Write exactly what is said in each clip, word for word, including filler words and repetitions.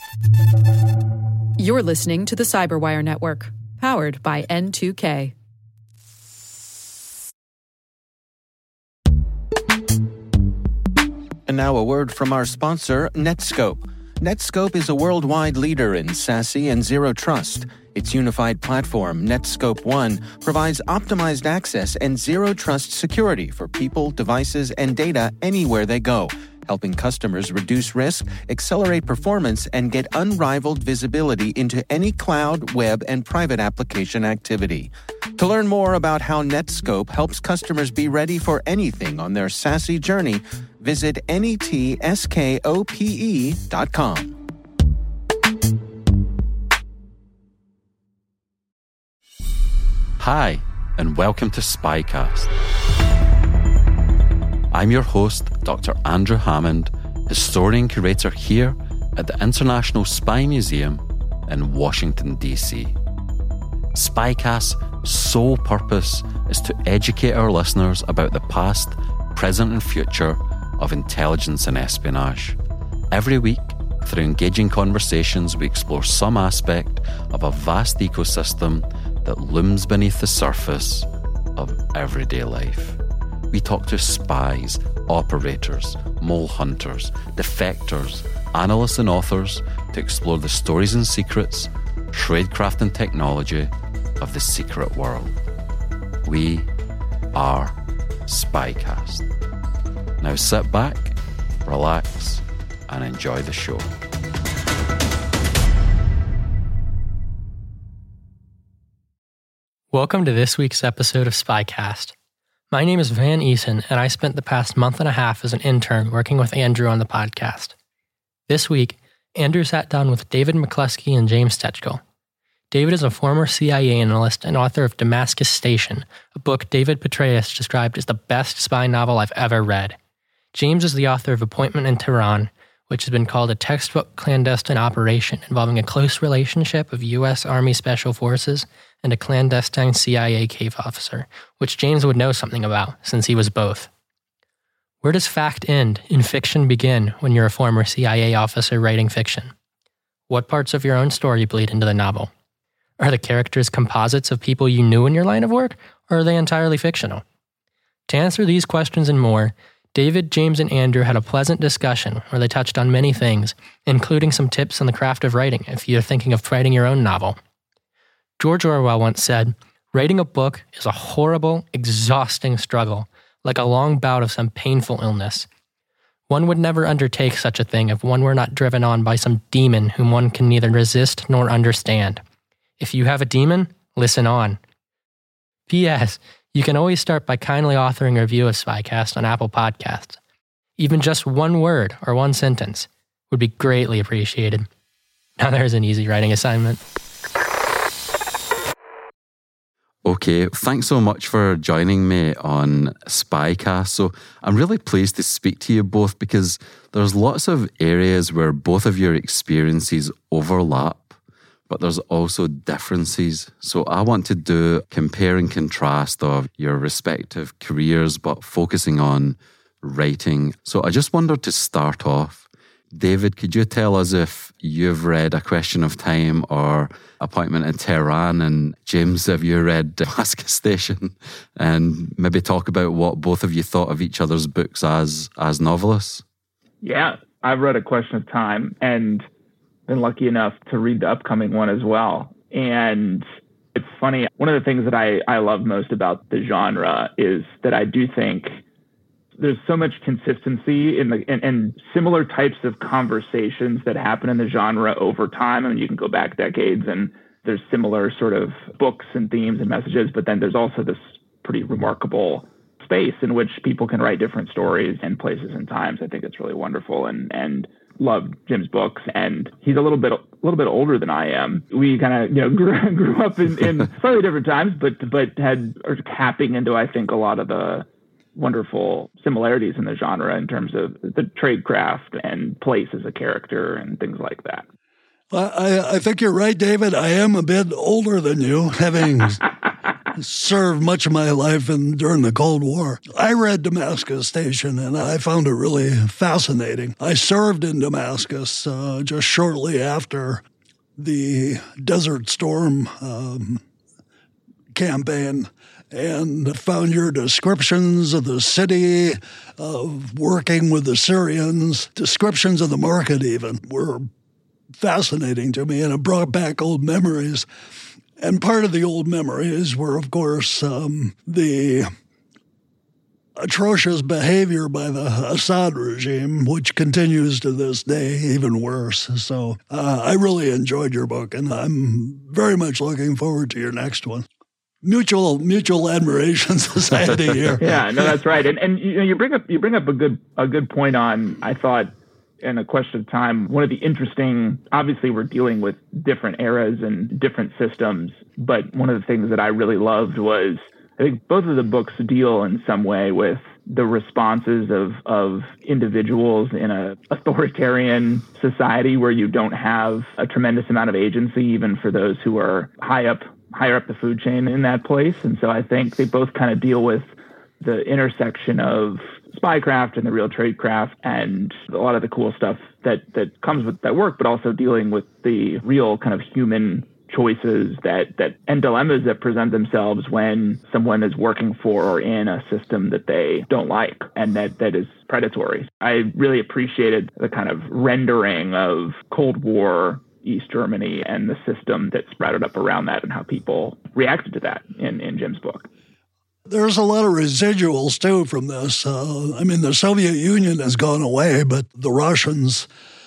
You're listening to the Cyberwire Network, powered by N two K. And now a word from our sponsor, Netskope. Netskope is a worldwide leader in SASE and Zero Trust. Its unified platform, Netskope One, provides optimized access and Zero Trust security for people, devices, and data anywhere they go, helping customers reduce risk, accelerate performance, and get unrivaled visibility into any cloud, web, and private application activity. To learn more about how Netskope helps customers be ready for anything on their SASE journey, visit netskope dot com. Hi, and welcome to Spycast. I'm your host, Doctor Andrew Hammond, historian curator here at the International Spy Museum in Washington, D C. Spycast's sole purpose is to educate our listeners about the past, present, and future of intelligence and espionage. Every week, through engaging conversations, we explore some aspect of a vast ecosystem that looms beneath the surface of everyday life. We talk to spies, operators, mole hunters, defectors, analysts and authors to explore the stories and secrets, tradecraft and technology of the secret world. We are Spycast. Now sit back, relax, and enjoy the show. Welcome to this week's episode of Spycast. My name is Van Eason, and I spent the past month and a half as an intern working with Andrew on the podcast. This week, Andrew sat down with David McCluskey and James Stejskal. David is a former C I A analyst and author of Damascus Station, a book David Petraeus described as the best spy novel I've ever read. James is the author of Appointment in Tehran, which has been called a textbook clandestine operation involving a close relationship of U S Army Special Forces and a clandestine C I A cave officer, which James would know something about, since he was both. Where does fact end and fiction begin when you're a former C I A officer writing fiction? What parts of your own story bleed into the novel? Are the characters composites of people you knew in your line of work, or are they entirely fictional? To answer these questions and more, David, James, and Andrew had a pleasant discussion where they touched on many things, including some tips on the craft of writing if you're thinking of writing your own novel. George Orwell once said, "Writing a book is a horrible, exhausting struggle, like a long bout of some painful illness. One would never undertake such a thing if one were not driven on by some demon whom one can neither resist nor understand. If you have a demon, listen on." P S. You can always start by kindly authoring a review of Spycast on Apple Podcasts. Even just one word or one sentence would be greatly appreciated. Now there's an easy writing assignment. Okay, thanks so much for joining me on Spycast. So I'm really pleased to speak to you both because there's lots of areas where both of your experiences overlap, but there's also differences. So I want to do compare and contrast of your respective careers, but focusing on writing. So I just wondered to start off, David, could you tell us if you've read A Question of Time or Appointment in Tehran? And James, have you read Damascus Station? And maybe talk about what both of you thought of each other's books as as novelists. Yeah, I've read A Question of Time and been lucky enough to read the upcoming one as well. And it's funny, one of the things that I, I love most about the genre is that I do think there's so much consistency in the and, and similar types of conversations that happen in the genre over time. I mean, you can go back decades and there's similar sort of books and themes and messages, but then there's also this pretty remarkable space in which people can write different stories and places and times. I think it's really wonderful, and and love Jim's books, and he's a little bit a little bit older than I am. We kind of you know grew, grew up in, in slightly different times, but but had are tapping into I think a lot of the wonderful similarities in the genre in terms of the tradecraft and place as a character and things like that. Well, I, I think you're right, David. I am a bit older than you, having served much of my life in, during the Cold War. I read Damascus Station, and I found it really fascinating. I served in Damascus uh, just shortly after the Desert Storm um, campaign, and found your descriptions of the city, of working with the Syrians, descriptions of the market even, were fascinating to me, and it brought back old memories. And part of the old memories were, of course, um, the atrocious behavior by the Assad regime, which continues to this day, even worse. So uh, I really enjoyed your book, and I'm very much looking forward to your next one. Mutual mutual admiration society here. Yeah, no, that's right. And and you know, you bring up you bring up a good a good point on, I thought, in A Question of Time, one of the interesting, obviously we're dealing with different eras and different systems, but one of the things that I really loved was, I think both of the books deal in some way with the responses of, of individuals in a authoritarian society where you don't have a tremendous amount of agency, even for those who are high up, higher up the food chain in that place. And so I think they both kind of deal with the intersection of spycraft and the real tradecraft and a lot of the cool stuff that, that comes with that work, but also dealing with the real kind of human choices that, that and dilemmas that present themselves when someone is working for or in a system that they don't like and that, that is predatory. I really appreciated the kind of rendering of Cold War East Germany and the system that sprouted up around that and how people reacted to that in, in Jim's book. There's a lot of residuals, too, from this. Uh, I mean, the Soviet Union has gone away, but the Russians,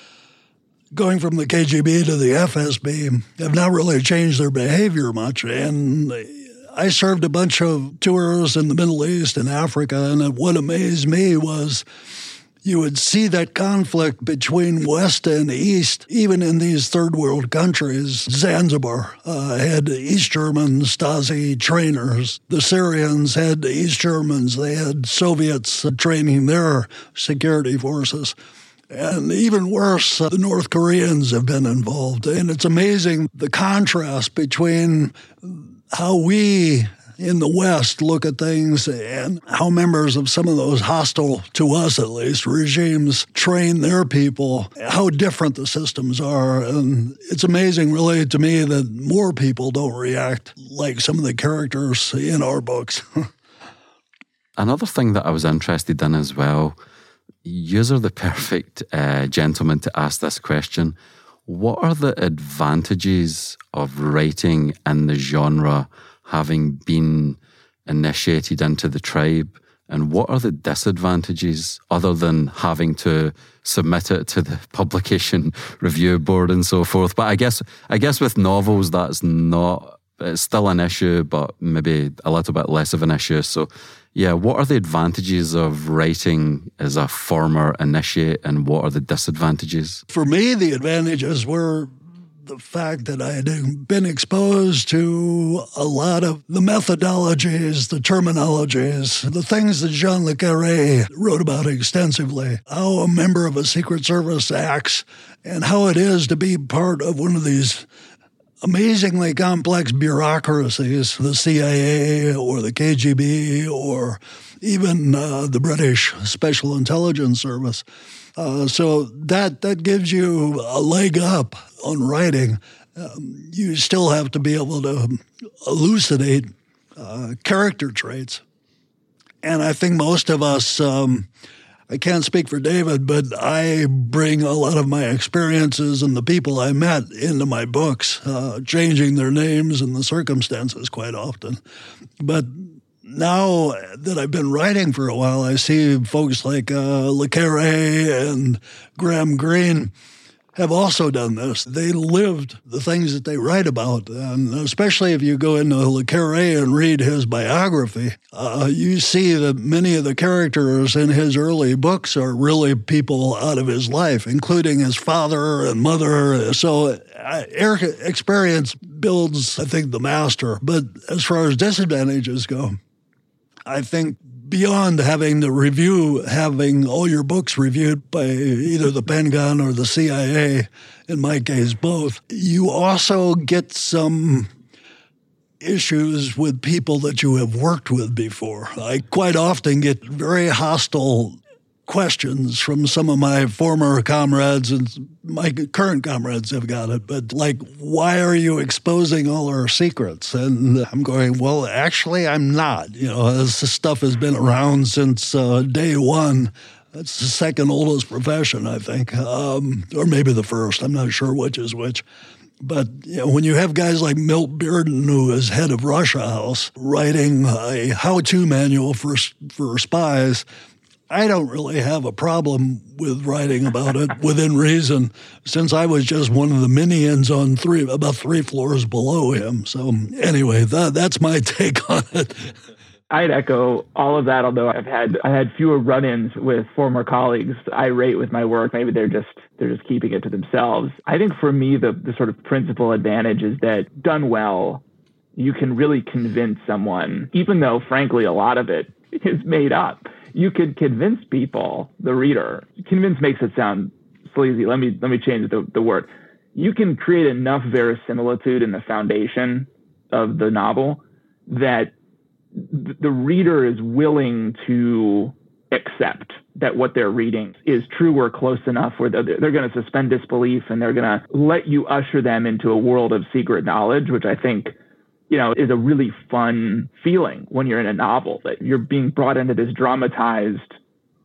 going from the K G B to the F S B, have not really changed their behavior much. And I served a bunch of tours in the Middle East and Africa, and what amazed me was you would see that conflict between West and East, even in these third world countries. Zanzibar uh, had East German Stasi trainers. The Syrians had East Germans. They had Soviets training their security forces. And even worse, uh, the North Koreans have been involved. And it's amazing the contrast between how we in the West look at things and how members of some of those hostile, to us at least, regimes train their people, how different the systems are. And it's amazing, really, to me that more people don't react like some of the characters in our books. Another thing that I was interested in as well, yous are the perfect uh, gentleman to ask this question. What are the advantages of writing in the genre having been initiated into the tribe, and what are the disadvantages other than having to submit it to the publication review board and so forth? But I guess I guess with novels that's not, it's still an issue, but maybe a little bit less of an issue. So yeah, what are the advantages of writing as a former initiate, and what are the disadvantages? For me, the advantages were the fact that I had been exposed to a lot of the methodologies, the terminologies, the things that Jean Le Carré wrote about extensively, how a member of a Secret Service acts, and how it is to be part of one of these amazingly complex bureaucracies, the C I A or the K G B or even uh, the British Special Intelligence Service. Uh, so that that gives you a leg up on writing. Um, you still have to be able to elucidate uh, character traits. And I think most of us, um, I can't speak for David, but I bring a lot of my experiences and the people I met into my books, uh, changing their names and the circumstances quite often. But now that I've been writing for a while, I see folks like uh, Le Carré and Graham Greene have also done this. They lived the things that they write about. And especially if you go into Le Carré and read his biography, uh, you see that many of the characters in his early books are really people out of his life, including his father and mother. So uh, experience builds, I think, the master. But as far as disadvantages go, I think beyond having the review, having all your books reviewed by either the Pentagon or the C I A, in my case, both, you also get some issues with people that you have worked with before. I quite often get very hostile questions from some of my former comrades, and my current comrades have got it, but like, why are you exposing all our secrets? And I'm going, well, actually, I'm not. You know, this stuff has been around since uh, day one. It's the second oldest profession, I think, um, or maybe the first. I'm not sure which is which. But you know, when you have guys like Milt Bearden, who is head of Russia House, writing a how-to manual for for spies, I don't really have a problem with writing about it within reason, since I was just one of the minions on three, about three floors below him. So anyway, that that's my take on it. I'd echo all of that, although I've had I had fewer run-ins with former colleagues irate with my work. Maybe they're just they're just keeping it to themselves. I think for me, the, the sort of principal advantage is that done well, you can really convince someone, even though, frankly, a lot of it is made up. You can convince people, the reader. Convince makes it sound sleazy. Let me let me change the, the word. You can create enough verisimilitude in the foundation of the novel that the reader is willing to accept that what they're reading is true or close enough where they're, they're going to suspend disbelief and they're going to let you usher them into a world of secret knowledge, which I think, you know, is a really fun feeling when you're in a novel, that you're being brought into this dramatized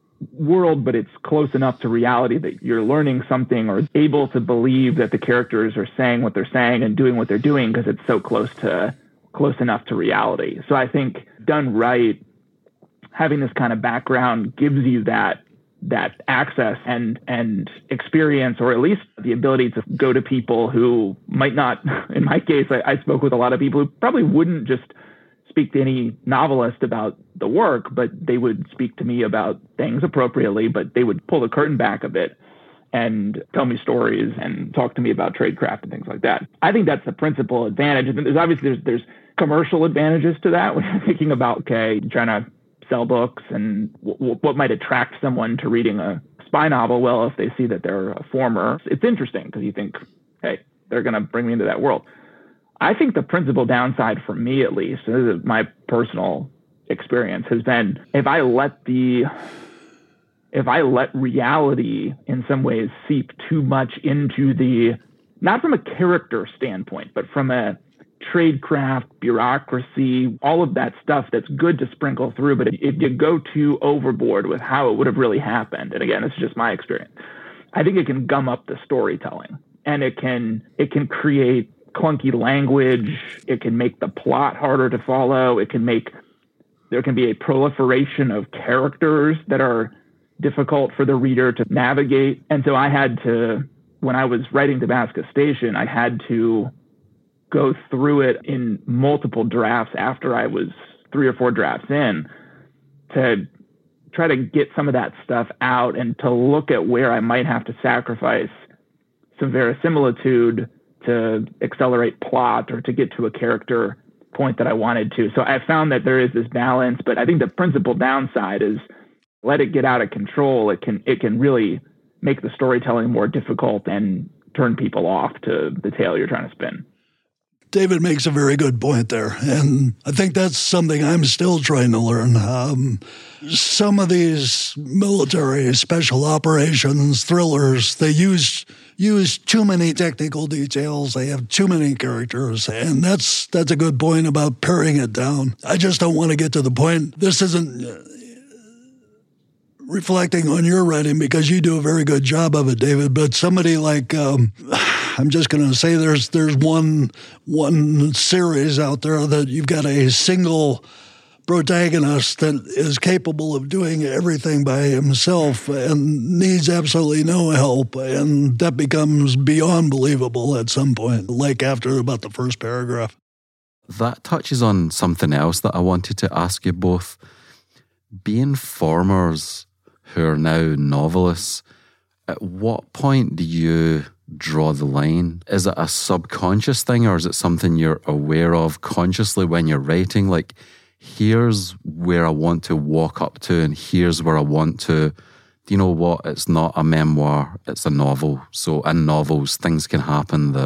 world, but it's close enough to reality that you're learning something or able to believe that the characters are saying what they're saying and doing what they're doing because it's so close to close enough to reality. So I think done right, having this kind of background gives you that that access and and experience, or at least the ability to go to people who might not, in my case, I, I spoke with a lot of people who probably wouldn't just speak to any novelist about the work, but they would speak to me about things appropriately, but they would pull the curtain back a bit and tell me stories and talk to me about tradecraft and things like that. I think that's the principal advantage. And there's obviously there's, there's commercial advantages to that when you're thinking about, okay, trying to sell books and w- what might attract someone to reading a spy novel. Well, if they see that they're a former, it's interesting because you think, hey, they're going to bring me into that world. I think the principal downside for me, at least, this is my personal experience, has been if I let the if I let reality in some ways seep too much into the, not from a character standpoint, but from a tradecraft, bureaucracy, all of that stuff that's good to sprinkle through. But if, if you go too overboard with how it would have really happened, and again, this is just my experience, I think it can gum up the storytelling, and it can it can create clunky language. It can make the plot harder to follow. It can make, there can be a proliferation of characters that are difficult for the reader to navigate. And so I had to, when I was writing Damascus Station, I had to go through it in multiple drafts after I was three or four drafts in to try to get some of that stuff out and to look at where I might have to sacrifice some verisimilitude to accelerate plot or to get to a character point that I wanted to. So I found that there is this balance, but I think the principal downside is let it get out of control. It can, it can really make the storytelling more difficult and turn people off to the tale you're trying to spin. David makes a very good point there, and I think that's something I'm still trying to learn. Um, some of these military special operations thrillers, they use use too many technical details. They have too many characters, and that's that's a good point about paring it down. I just don't want to get to the point. This isn't uh, reflecting on your writing because you do a very good job of it, David, but somebody like... Um, I'm just going to say there's there's one one series out there that you've got a single protagonist that is capable of doing everything by himself and needs absolutely no help, and that becomes beyond believable at some point, like after about the first paragraph. That touches on something else that I wanted to ask you both. Being formers who are now novelists, at what point do you draw the line? Is it a subconscious thing, or is it something you're aware of consciously when you're writing? Like, here's where I want to walk up to, and here's where I want to, you know what, it's not a memoir, it's a novel. So in novels, things can happen that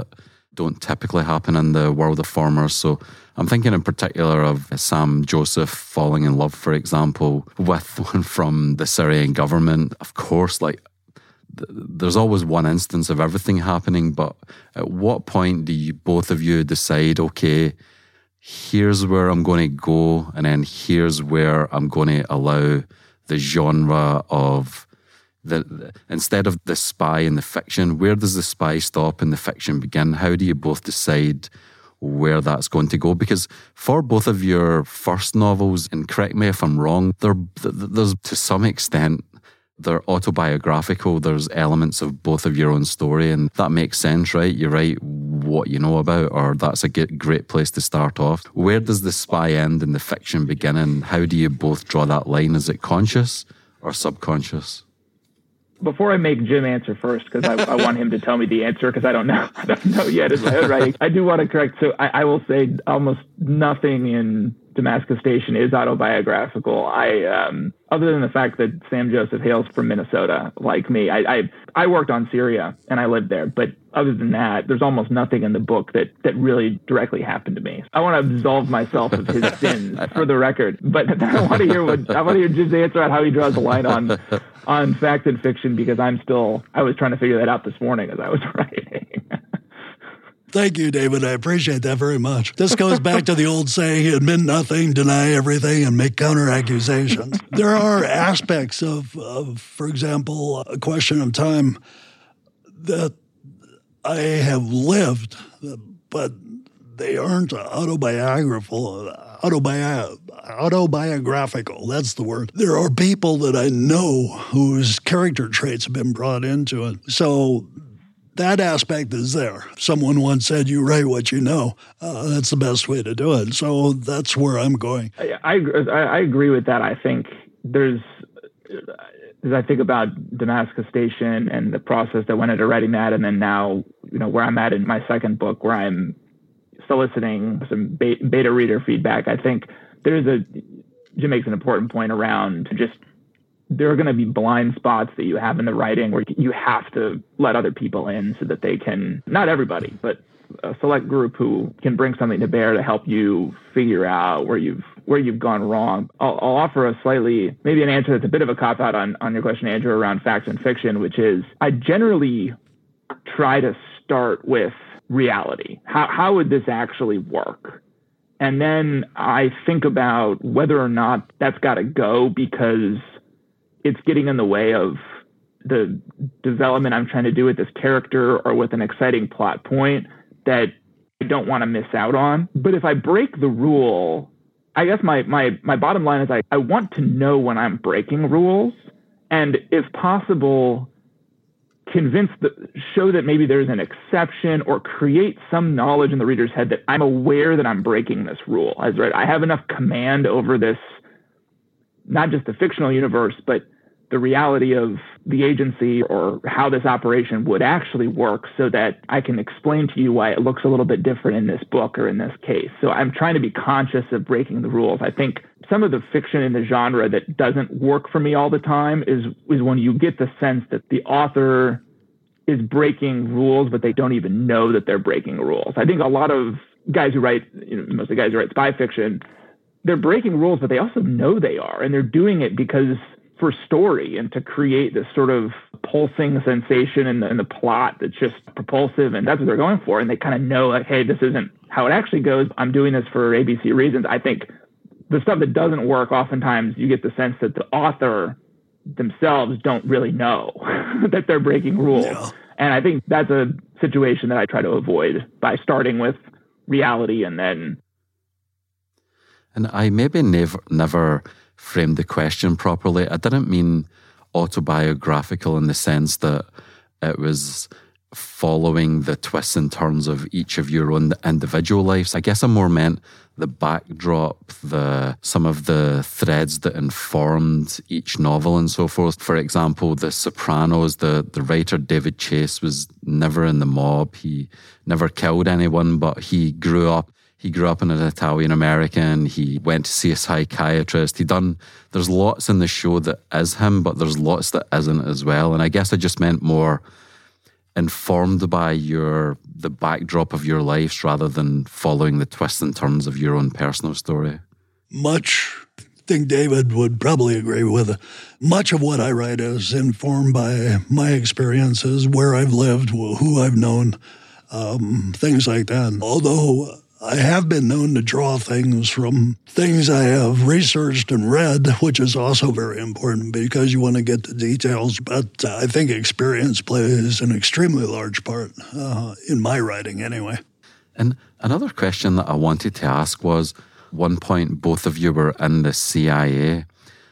don't typically happen in the world of formers. So I'm thinking in particular of Sam Joseph falling in love, for example, with one from the Syrian government. Of course, like th- there's always one instance of everything happening, but at what point do you, both of you decide, okay, here's where I'm going to go, and then here's where I'm going to allow the genre of The, the, instead of the spy and the fiction, where does the spy stop and the fiction begin? How do you both decide where that's going to go? Because for both of your first novels, and correct me if I'm wrong, they're, there's to some extent, they're autobiographical. There's elements of both of your own story, and that makes sense, right? You write what you know about, or that's a great place to start off. Where does the spy end and the fiction begin, and how do you both draw that line? Is it conscious or subconscious? Before I make Jim answer first, because I, I want him to tell me the answer, because I don't know. I don't know yet in my own writing. I do want to correct. So I, I will say almost nothing in Damascus Station is autobiographical. I, um, other than the fact that Sam Joseph hails from Minnesota, like me, I, I, I worked on Syria and I lived there. But other than that, there's almost nothing in the book that, that really directly happened to me. I want to absolve myself of his sins, for the record. But I want to hear what I want to hear Jim's answer on how he draws the line on on fact and fiction, because I'm still I was trying to figure that out this morning as I was writing. Thank you, David. I appreciate that very much. This goes back to the old saying, admit nothing, deny everything, and make counter-accusations. There are aspects of, of, for example, A Question of Time that I have lived, but they aren't autobiographical. Autobi- autobiographical, that's the word. There are people that I know whose character traits have been brought into it. So that aspect is there. Someone once said, you write what you know. Uh, that's the best way to do it. So that's where I'm going. I, I, I agree with that. I think there's, as I think about Damascus Station and the process that went into writing that, and then now, you know, where I'm at in my second book, where I'm soliciting some beta reader feedback, I think there's a, Jim makes an important point around just, there are going to be blind spots that you have in the writing where you have to let other people in so that they can, not everybody, but a select group who can bring something to bear to help you figure out where you've where you've gone wrong. I'll, I'll offer a slightly, maybe an answer that's a bit of a cop-out on, on your question, Andrew, around fact and fiction, which is I generally try to start with reality. How how would this actually work? And then I think about whether or not that's got to go because it's getting in the way of the development I'm trying to do with this character or with an exciting plot point that I don't want to miss out on. But if I break the rule, I guess my my my bottom line is I, I want to know when I'm breaking rules, and if possible, convince the show that maybe there's an exception or create some knowledge in the reader's head that I'm aware that I'm breaking this rule. As right, I have enough command over this, not just the fictional universe, but the reality of the agency or how this operation would actually work so that I can explain to you why it looks a little bit different in this book or in this case. So I'm trying to be conscious of breaking the rules. I think some of the fiction in the genre that doesn't work for me all the time is, is when you get the sense that the author is breaking rules, but they don't even know that they're breaking rules. I think a lot of guys who write, you know, most of the guys who write spy fiction, they're breaking rules, but they also know they are, and they're doing it because for story and to create this sort of pulsing sensation in the, in the plot that's just propulsive, and that's what they're going for. And they kind of know, like, hey, this isn't how it actually goes. I'm doing this for A B C reasons. I think the stuff that doesn't work, oftentimes you get the sense that the author themselves don't really know that they're breaking rules. Yeah. And I think that's a situation that I try to avoid by starting with reality and then... And I maybe never never framed the question properly. I didn't mean autobiographical in the sense that it was following the twists and turns of each of your own individual lives. I guess I more meant the backdrop, the some of the threads that informed each novel and so forth. For example, The Sopranos, the, the writer David Chase was never in the mob. He never killed anyone, but he grew up He grew up in an Italian American. He went to see a psychiatrist. He done, there's lots in the show that is him, but there's lots that isn't as well. And I guess I just meant more informed by your the backdrop of your lives rather than following the twists and turns of your own personal story? Much. I think David would probably agree with it. Much of what I write is informed by my experiences, where I've lived, who I've known, um, things like that. Although I have been known to draw things from things I have researched and read, which is also very important because you want to get the details. But uh, I think experience plays an extremely large part uh, in my writing anyway. And another question that I wanted to ask was, one point both of you were in the C I A,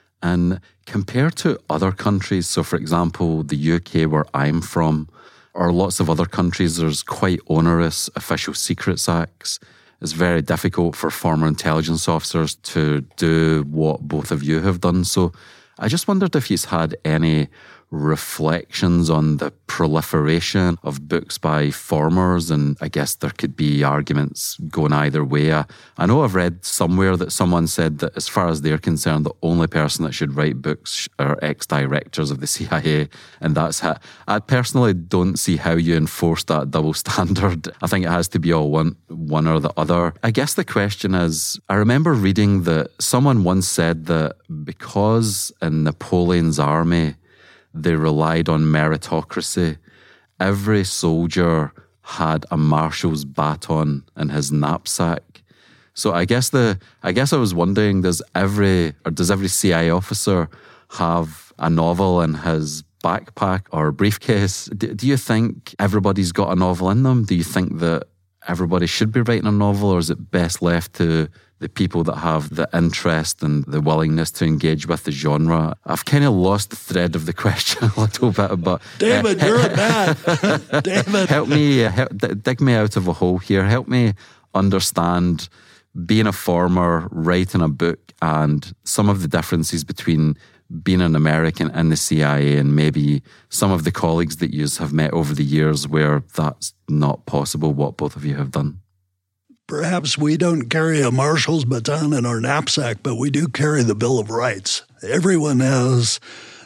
and compared to other countries, so for example, the U K where I'm from, or lots of other countries, there's quite onerous Official Secrets Acts. It's very difficult for former intelligence officers to do what both of you have done. So I just wondered if you've had any reflections on the proliferation of books by formers, and I guess there could be arguments going either way. I, I know I've read somewhere that someone said that as far as they're concerned, the only person that should write books are ex-directors of the C I A, and that's how, I personally don't see how you enforce that double standard. I think it has to be all one, one or the other. I guess the question is, I remember reading that someone once said that because in Napoleon's army, they relied on meritocracy, every soldier had a marshal's baton in his knapsack. So I guess the I guess I was wondering, does every or does every C I A officer have a novel in his backpack or briefcase? Do, do you think everybody's got a novel in them? Do you think that everybody should be writing a novel, or is it best left to the people that have the interest and the willingness to engage with the genre? I've kind of lost the thread of the question a little bit, but David, uh, you're a bat. David, help me, uh, help, dig me out of a hole here. Help me understand being a former, writing a book, and some of the differences between being an American in the C I A and maybe some of the colleagues that you have met over the years where that's not possible, what both of you have done. Perhaps we don't carry a marshal's baton in our knapsack, but we do carry the Bill of Rights. Everyone has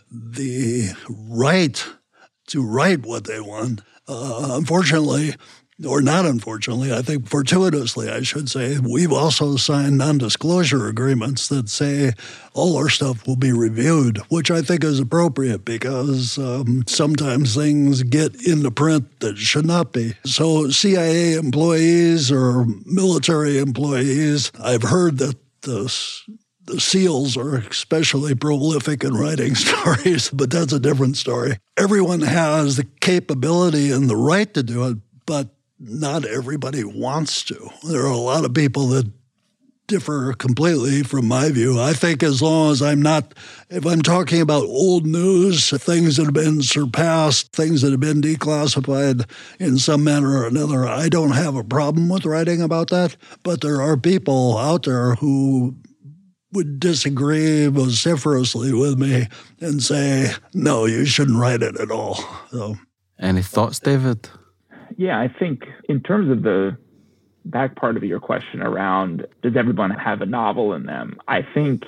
the right to write what they want. Uh, unfortunately, or not unfortunately, I think fortuitously, I should say, we've also signed non-disclosure agreements that say all our stuff will be reviewed, which I think is appropriate because um, sometimes things get into print that should not be. So C I A employees or military employees, I've heard that the The SEALs are especially prolific in writing stories, but that's a different story. Everyone has the capability and the right to do it, but not everybody wants to. There are a lot of people that differ completely from my view. I think as long as I'm not, if I'm talking about old news, things that have been surpassed, things that have been declassified in some manner or another, I don't have a problem with writing about that. But there are people out there who would disagree vociferously with me and say, no, you shouldn't write it at all. So, any thoughts, David? Yeah, I think in terms of the back part of your question around does everyone have a novel in them, I think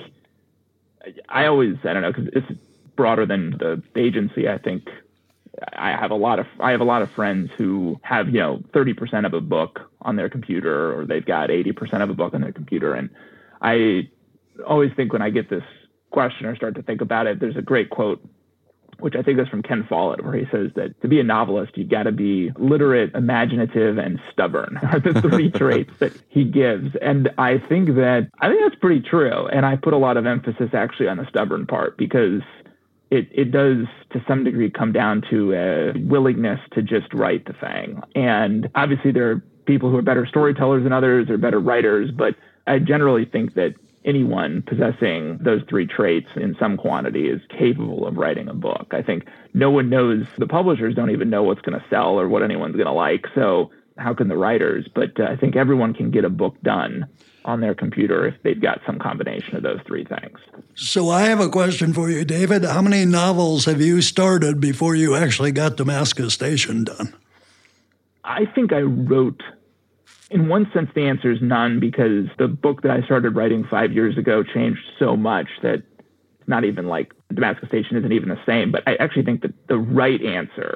I always, I don't know, because it's broader than the agency. I think I have a lot of I have a lot of friends who have, you know, thirty percent of a book on their computer, or they've got eighty percent of a book on their computer. And I always think when I get this question or start to think about it, there's a great quote, which I think is from Ken Follett, where he says that to be a novelist, you've got to be literate, imaginative, and stubborn are the three traits that he gives. And I think that, I think that's pretty true. And I put a lot of emphasis actually on the stubborn part, because it, it does to some degree come down to a willingness to just write the thing. And obviously there are people who are better storytellers than others or better writers, but I generally think that anyone possessing those three traits in some quantity is capable of writing a book. I think no one knows, the publishers don't even know what's going to sell or what anyone's going to like. So how can the writers? But uh, I think everyone can get a book done on their computer if they've got some combination of those three things. So I have a question for you, David. How many novels have you started before you actually got Damascus Station done? I think I wrote... In one sense, the answer is none, because the book that I started writing five years ago changed so much that it's not even like Damascus Station isn't even the same. But I actually think that the right answer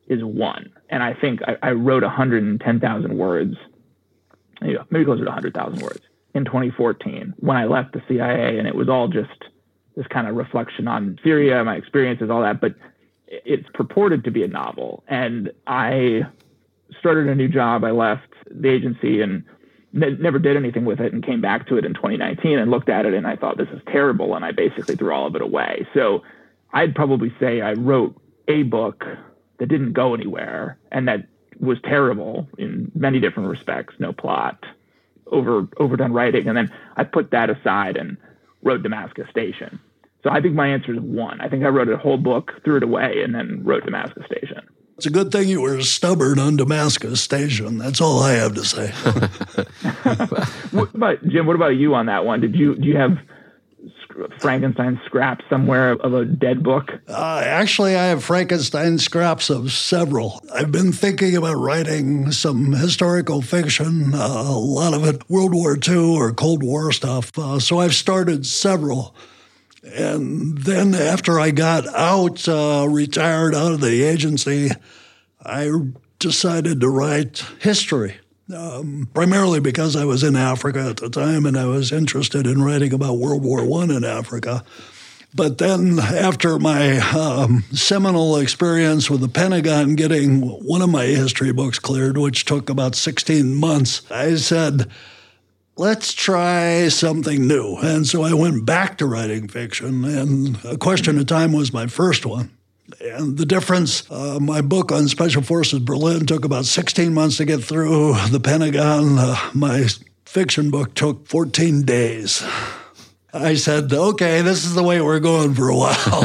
is one. And I think I, I wrote one hundred ten thousand words, you know, maybe closer to one hundred thousand words in twenty fourteen when I left the C I A. And it was all just this kind of reflection on Syria, my experiences, all that. But it's purported to be a novel. And I started a new job. I left the agency and ne- never did anything with it, and came back to it in twenty nineteen and looked at it and I thought, this is terrible. And I basically threw all of it away. So I'd probably say I wrote a book that didn't go anywhere and that was terrible in many different respects, no plot, over overdone writing. And then I put that aside and wrote Damascus Station. So I think my answer is one. I think I wrote a whole book, threw it away, and then wrote Damascus Station. It's a good thing you were stubborn on Damascus Station. That's all I have to say. What about, Jim, what about you on that one? Did you do you have Frankenstein scraps somewhere of a dead book? Uh, actually, I have Frankenstein scraps of several. I've been thinking about writing some historical fiction, uh, a lot of it World War Two or Cold War stuff. Uh, so I've started several. And then after I got out, uh, retired out of the agency, I decided to write history. Um, primarily because I was in Africa at the time and I was interested in writing about World War One in Africa. But then after my um, seminal experience with the Pentagon getting one of my history books cleared, which took about sixteen months, I said, let's try something new. And so I went back to writing fiction, and A Question of Time was my first one. And the difference, uh, my book on Special Forces Berlin took about sixteen months to get through the Pentagon. Uh, my fiction book took fourteen days. I said, okay, this is the way we're going for a while.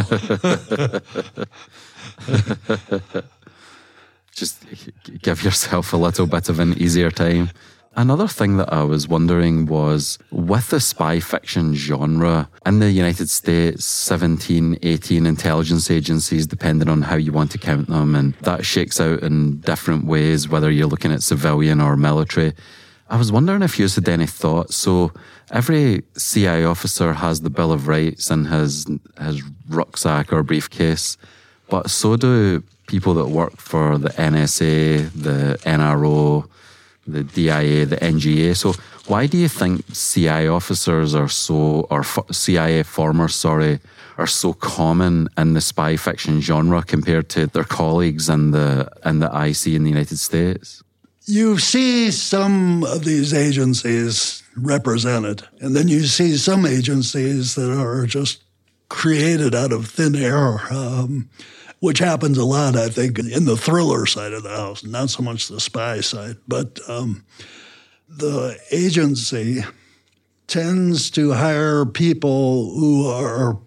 Just give yourself a little bit of an easier time. Another thing that I was wondering was, with the spy fiction genre, in the United States, seventeen, eighteen intelligence agencies, depending on how you want to count them, and that shakes out in different ways, whether you're looking at civilian or military. I was wondering if you had any thoughts. So every C I A officer has the Bill of Rights in his, his rucksack or briefcase, but so do people that work for the N S A, the N R O, the D I A, the N G A. So why do you think C I A officers are so, or C I A formers, sorry, are so common in the spy fiction genre compared to their colleagues in the in the I C in the United States? You see some of these agencies represented, and then you see some agencies that are just created out of thin air, um, which happens a lot, I think, in the thriller side of the house, not so much the spy side. But um, the agency tends to hire people who are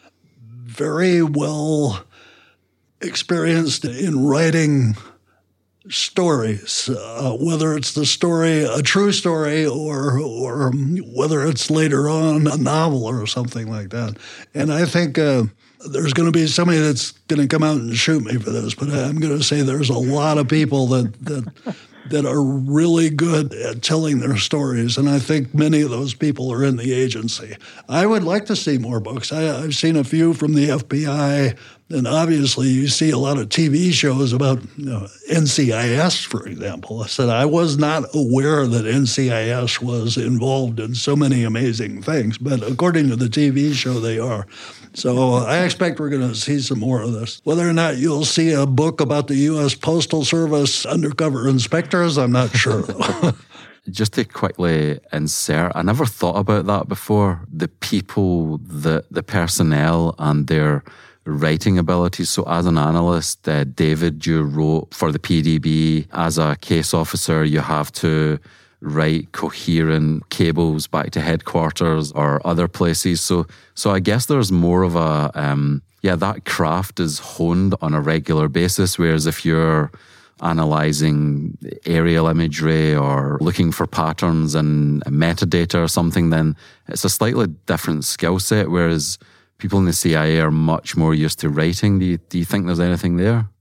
very well experienced in writing stories, uh, whether it's the story, a true story, or or whether it's later on a novel or something like that. And I think uh, there's going to be somebody that's going to come out and shoot me for this, but I'm going to say there's a lot of people that that that are really good at telling their stories, and I think many of those people are in the agency. I would like to see more books. I, I've seen a few from the F B I, and obviously you see a lot of T V shows about you know, N C I S, for example. I said I was not aware that N C I S was involved in so many amazing things, but according to the T V show, they are. So I expect we're going to see some more of this. Whether or not you'll see a book about the U S Postal Service undercover inspectors, I'm not sure. Just to quickly insert, I never thought about that before. The people, the the personnel and their writing abilities. So as an analyst, uh, David, you wrote for the P D B. As a case officer, you have to write coherent cables back to headquarters or other places. So so I guess there's more of a, um, yeah, that craft is honed on a regular basis, whereas if you're analyzing aerial imagery or looking for patterns in metadata or something, then it's a slightly different skill set, whereas people in the C I A are much more used to writing. Do you, do you think there's anything there?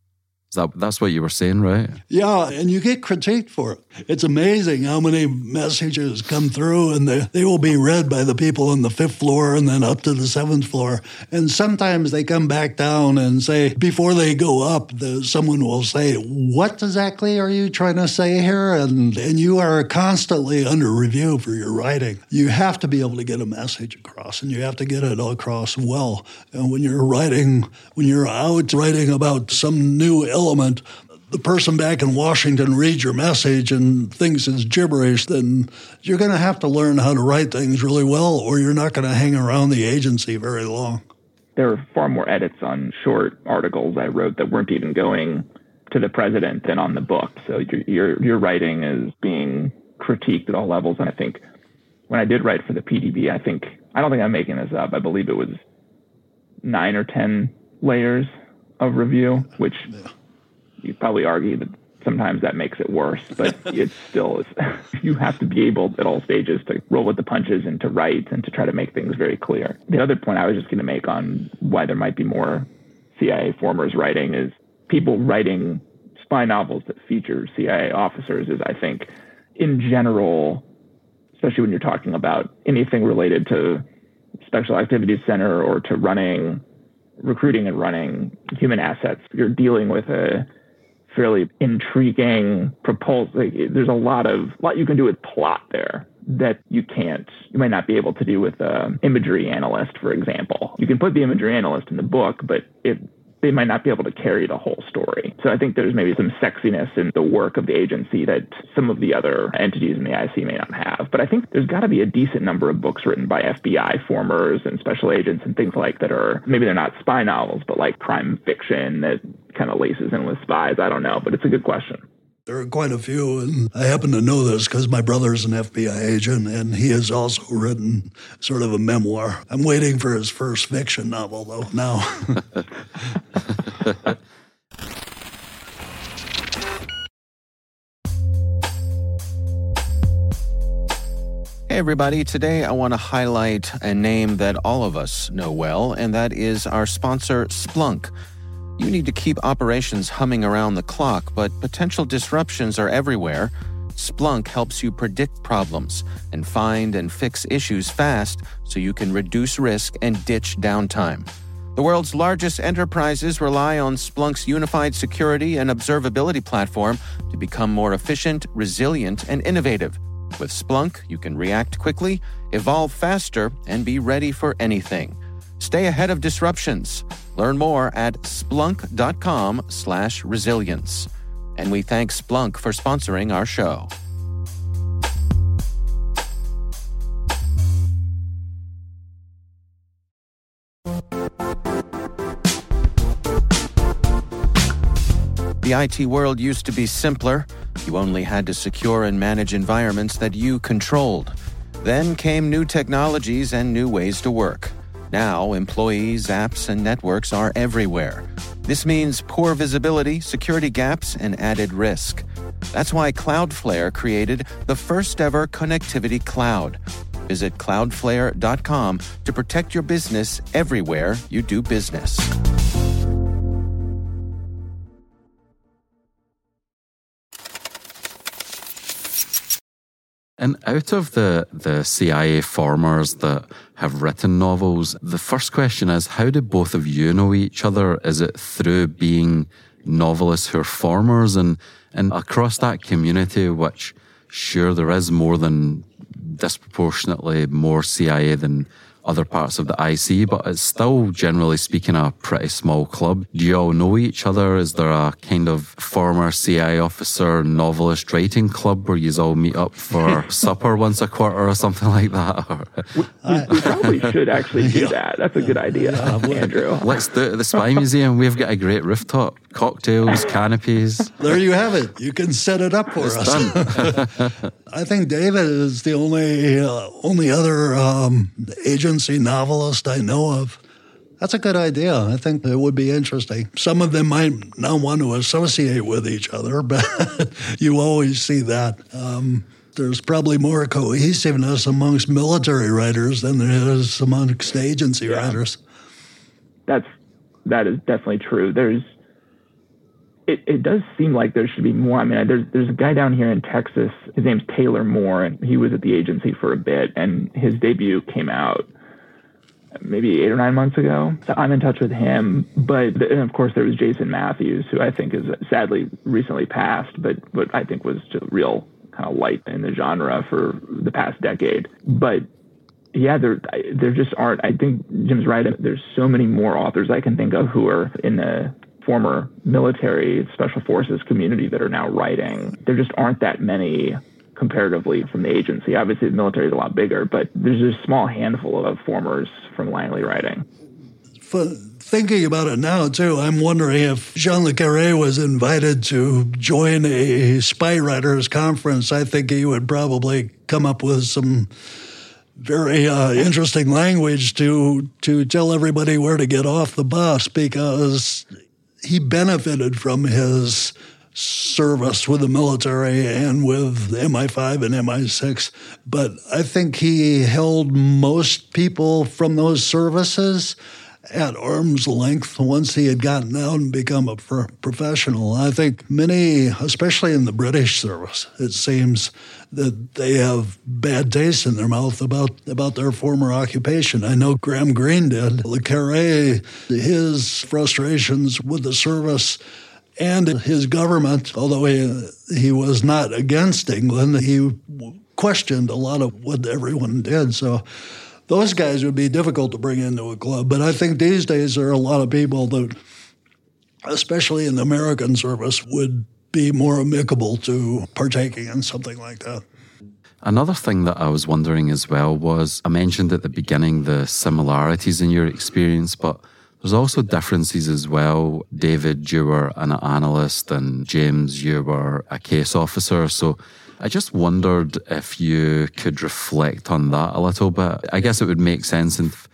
Is that, that's what you were saying, right? Yeah, and you get critiqued for it. It's amazing how many messages come through, and they, they will be read by the people on the fifth floor and then up to the seventh floor. And sometimes they come back down and say, before they go up, the, someone will say, what exactly are you trying to say here? And, and you are constantly under review for your writing. You have to be able to get a message across, and you have to get it across well. And when you're writing, when you're out writing about some new element, the person back in Washington reads your message and thinks it's gibberish, then you're going to have to learn how to write things really well, or you're not going to hang around the agency very long. There were far more edits on short articles I wrote that weren't even going to the president than on the book. So your your, your writing is being critiqued at all levels. And I think when I did write for the P D B, I think, I don't think I'm making this up, I believe it was nine or ten layers of review, which yeah. You'd probably argue that sometimes that makes it worse, but it's still, you have to be able at all stages to roll with the punches and to write and to try to make things very clear. The other point I was just going to make on why there might be more C I A formers writing is people writing spy novels that feature C I A officers is, I think, in general, especially when you're talking about anything related to Special Activities Center or to running, recruiting and running human assets, you're dealing with a fairly intriguing proposal. Like, there's a lot of lot you can do with plot there that you can't, you might not be able to do with an imagery analyst, for example. You can put the imagery analyst in the book, but it, they might not be able to carry the whole story. So I think there's maybe some sexiness in the work of the agency that some of the other entities in the I C may not have. But I think there's got to be a decent number of books written by F B I formers and special agents and things like that are, maybe they're not spy novels, but like crime fiction that kind of laces in with spies. I don't know, but it's a good question. There are quite a few, and I happen to know this because my brother's an F B I agent, and he has also written sort of a memoir. I'm waiting for his first fiction novel, though, now. Hey everybody, today I want to highlight a name that all of us know well, and that is our sponsor, Splunk. You need to keep operations humming around the clock, but potential disruptions are everywhere. Splunk helps you predict problems and find and fix issues fast so you can reduce risk and ditch downtime. The world's largest enterprises rely on Splunk's unified security and observability platform to become more efficient, resilient, and innovative. With Splunk, you can react quickly, evolve faster, and be ready for anything. Stay ahead of disruptions. Learn more at splunk.com slash resilience. And we thank Splunk for sponsoring our show. The I T world used to be simpler. You only had to secure and manage environments that you controlled. Then came new technologies and new ways to work. Now, employees, apps, and networks are everywhere. This means poor visibility, security gaps, and added risk. That's why Cloudflare created the first-ever connectivity cloud. Visit cloudflare dot com to protect your business everywhere you do business. And out of the, the C I A formers that have written novels, the first question is, how do both of you know each other? Is it through being novelists who are formers? And, and across that community, which sure there is more than disproportionately more C I A than other parts of the I C, but it's still, generally speaking, a pretty small club. Do you all know each other? Is there a kind of former C I A officer novelist writing club where you all meet up for supper once a quarter or something like that? we, we, we probably should actually do that. That's a good idea, yeah, Andrew. Let's do it at the Spy Museum. We've got a great rooftop, cocktails, canopies. There you have it. You can set it up for it's us. I think David is the only uh, only other um, agency novelist I know of. That's a good idea. I think it would be interesting. Some of them might not want to associate with each other, but you always see that. Um, there's probably more cohesiveness amongst military writers than there is amongst agency yeah. writers. That's that is definitely true. There's it, it does seem like there should be more. I mean, there's there's a guy down here in Texas. His name's Taylor Moore, and he was at the agency for a bit, and his debut came out maybe eight or nine months ago. So I'm in touch with him. But and of course, there was Jason Matthews, who I think is sadly recently passed, but but I think was just a real kind of light in the genre for the past decade. But yeah, there there just aren't. I think Jim's right. There's so many more authors I can think of who are in the former military special forces community that are now writing. There just aren't that many comparatively from the agency. Obviously, the military is a lot bigger, but there's a small handful of formers from Langley writing. For thinking about it now, too, I'm wondering if Jean Le Carré was invited to join a spy writers conference, I think he would probably come up with some very uh, interesting language to to tell everybody where to get off the bus, because he benefited from his service with the military and with M I five and M I six. But I think he held most people from those services at arm's length once he had gotten out and become a pro- professional. I think many, especially in the British service, it seems that they have bad taste in their mouth about, about their former occupation. I know Graham Greene did. Le Carré, his frustrations with the service and his government, although he, he was not against England, he questioned a lot of what everyone did. So those guys would be difficult to bring into a club. But I think these days there are a lot of people that, especially in the American service, would be more amicable to partaking in something like that. Another thing that I was wondering as well was, I mentioned at the beginning the similarities in your experience, but there's also differences as well. David, you were an analyst, and James, you were a case officer. So I just wondered if you could reflect on that a little bit. I guess it would make sense if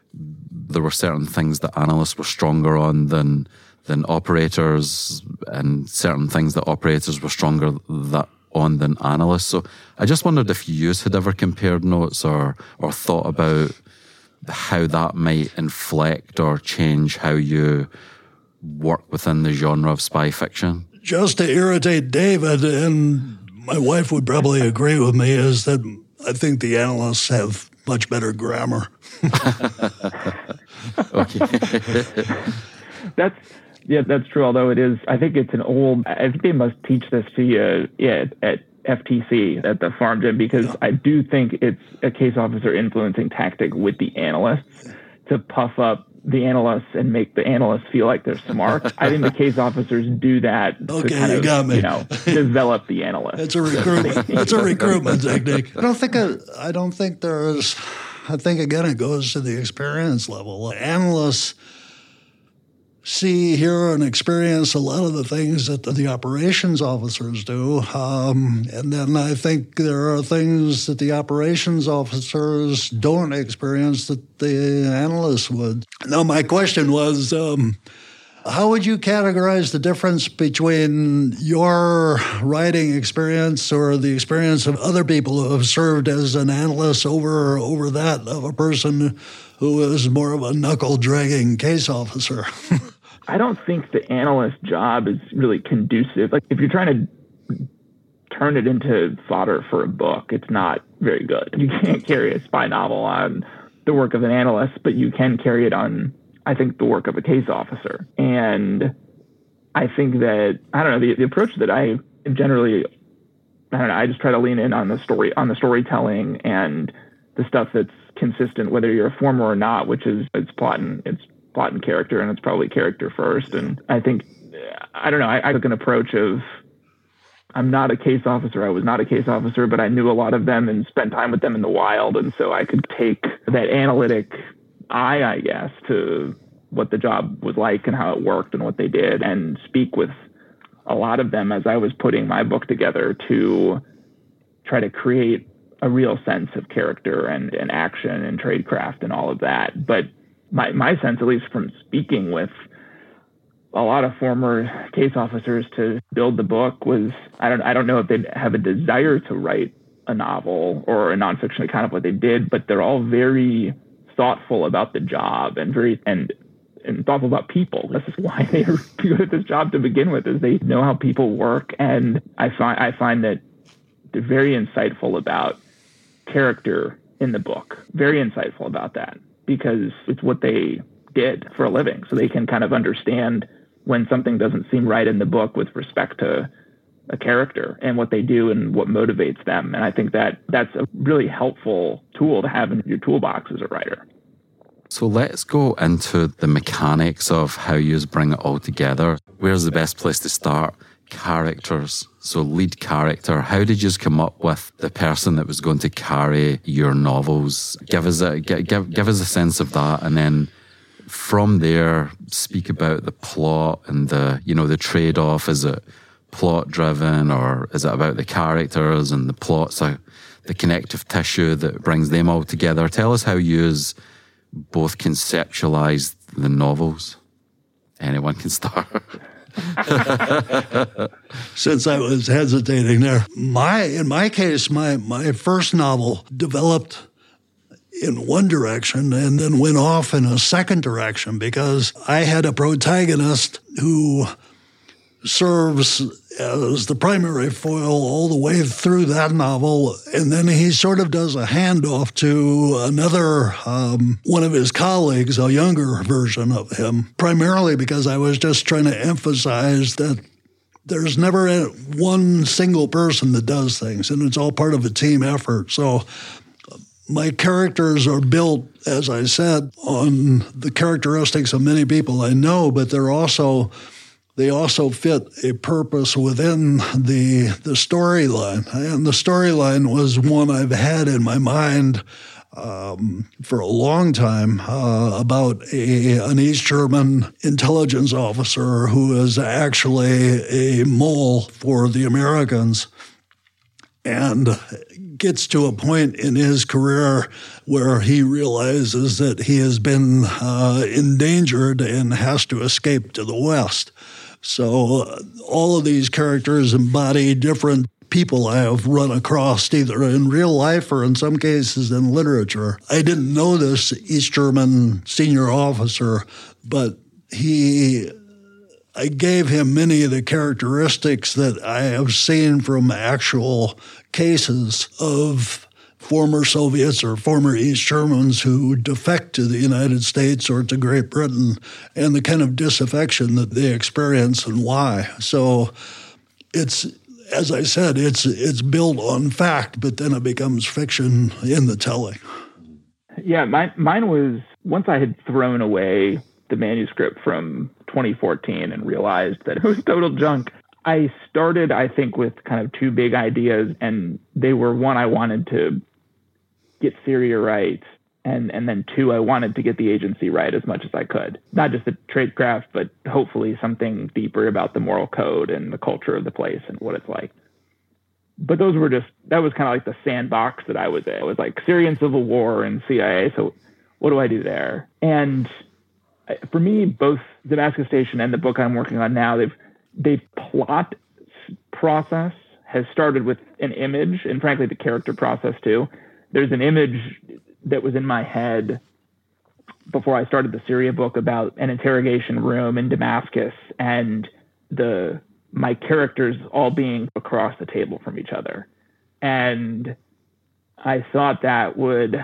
there were certain things that analysts were stronger on than than operators, and certain things that operators were stronger that on than analysts. So I just wondered if you had ever compared notes or or thought about how that might inflect or change how you work within the genre of spy fiction. Just to irritate David, and my wife would probably agree with me, is that I think the analysts have much better grammar. Okay. That's yeah, that's true. Although it is, I think it's an old. I think they must teach this to you yeah, at F T C at the farm gym, because yeah. I do think it's a case officer influencing tactic with the analysts to puff up the analysts and make the analysts feel like they're smart. I think the case officers do that okay, to kind you of, got me. you know, develop the analysts. It's a recruitment. It's a recruitment technique. I don't think. A, I don't think there's. I think again it goes to the experience level. Analysts see, hear, and experience a lot of the things that the, the operations officers do. Um, and then I think there are things that the operations officers don't experience that the analysts would. Now, my question was, um, how would you categorize the difference between your writing experience or the experience of other people who have served as an analyst over, over that of a person who is more of a knuckle-dragging case officer? I don't think the analyst job is really conducive. Like, if you're trying to turn it into fodder for a book, it's not very good. You can't carry a spy novel on the work of an analyst, but you can carry it on, I think, the work of a case officer. And I think that, I don't know, the, the approach that I generally, I don't know, I just try to lean in on the story, on the storytelling and the stuff that's consistent, whether you're a former or not, which is, it's plot and it's plot and character, and it's probably character first. And I think, I don't know, I, I took an approach of, I'm not a case officer. I was not a case officer, but I knew a lot of them and spent time with them in the wild. And so I could take that analytic eye, I guess, to what the job was like and how it worked and what they did, and speak with a lot of them as I was putting my book together to try to create a real sense of character and, and action and tradecraft and all of that. But My my sense, at least from speaking with a lot of former case officers to build the book, was I don't I don't know if they'd have a desire to write a novel or a nonfiction account of what they did, but they're all very thoughtful about the job and very and and thoughtful about people. This is why they are good at this job to begin with, is they know how people work. And I find I find that they're very insightful about character in the book. Very insightful about that, because it's what they did for a living. So they can kind of understand when something doesn't seem right in the book with respect to a character and what they do and what motivates them. And I think that that's a really helpful tool to have in your toolbox as a writer. So let's go into the mechanics of how you bring it all together. Where's the best place to start? Characters. So lead character. How did you come up with the person that was going to carry your novels? Give us a give give us a sense of that, and then from there speak about the plot and the you know the trade-off. Is it plot driven, or is it about the characters and the plots, uh, the connective tissue that brings them all together? Tell us how you both conceptualized the novels. Anyone can start. Since I was hesitating there, my in my case, my my first novel developed in one direction and then went off in a second direction, because I had a protagonist who serves as the primary foil all the way through that novel, and then he sort of does a handoff to another um, one of his colleagues, a younger version of him, primarily because I was just trying to emphasize that there's never one single person that does things, and it's all part of a team effort. So my characters are built, as I said, on the characteristics of many people I know, but they're also They also fit a purpose within the the storyline. And the storyline was one I've had in my mind um, for a long time, uh, about a, an East German intelligence officer who is actually a mole for the Americans, and gets to a point in his career where he realizes that he has been uh, endangered and has to escape to the West. So uh, all of these characters embody different people I have run across, either in real life or in some cases in literature. I didn't know this East German senior officer, but he, I gave him many of the characteristics that I have seen from actual cases of former Soviets or former East Germans who defect to the United States or to Great Britain, and the kind of disaffection that they experience and why. So it's, as I said, it's it's built on fact, but then it becomes fiction in the telling. Yeah, mine, mine was, once I had thrown away the manuscript from twenty fourteen and realized that it was total junk, I started, I think, with kind of two big ideas, and they were, one, I wanted to get Syria right, and and then two, I wanted to get the agency right as much as I could. Not just the tradecraft, but hopefully something deeper about the moral code and the culture of the place and what it's like. But those were just, that was kind of like the sandbox that I was in. It was like Syrian civil war and C I A, so what do I do there? And for me, both Damascus Station and the book I'm working on now, they've the plot process has started with an image, and frankly, the character process too. There's an image that was in my head before I started the Syria book about an interrogation room in Damascus and the my characters all being across the table from each other. And I thought that would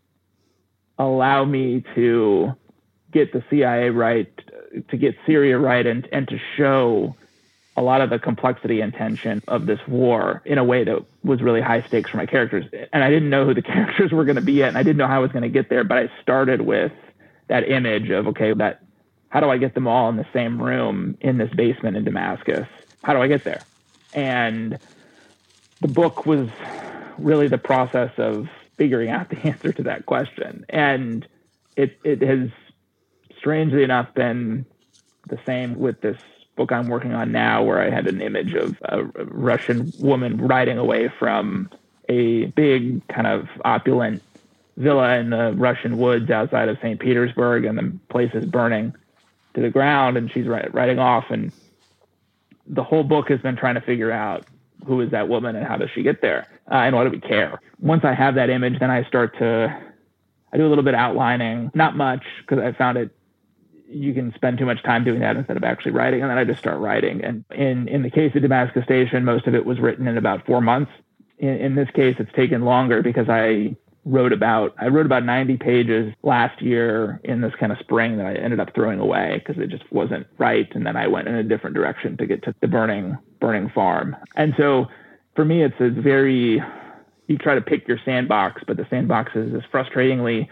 allow me to get the C I A right, to get Syria right, and, and to show a lot of the complexity and tension of this war in a way that was really high stakes for my characters. And I didn't know who the characters were going to be yet, and I didn't know how I was going to get there, but I started with that image of, okay, that how do I get them all in the same room in this basement in Damascus? How do I get there? And the book was really the process of figuring out the answer to that question. And it it has, strangely enough, been the same with this book I'm working on now, where I had an image of a Russian woman riding away from a big kind of opulent villa in the Russian woods outside of Saint Petersburg, and the place is burning to the ground, and she's riding off. And the whole book has been trying to figure out who is that woman and how does she get there, uh, and why do we care? Once I have that image, then I start to, I do a little bit of outlining, not much, because I found it you can spend too much time doing that instead of actually writing. And then I just start writing. And in, in the case of Damascus Station, most of it was written in about four months. In, in this case, it's taken longer because I wrote about, I wrote about ninety pages last year in this kind of spring that I ended up throwing away because it just wasn't right. And then I went in a different direction to get to the burning, burning farm. And so for me, it's a very, you try to pick your sandbox, but the sandbox is this frustratingly